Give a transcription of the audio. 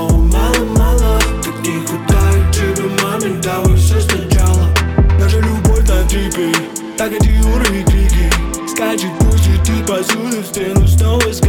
снова мало-мало. Как не хватает тебе моментально все сначала. Наша любовь на типе, так эти уровни крики. Скачет пусть летит посуду в стену снова.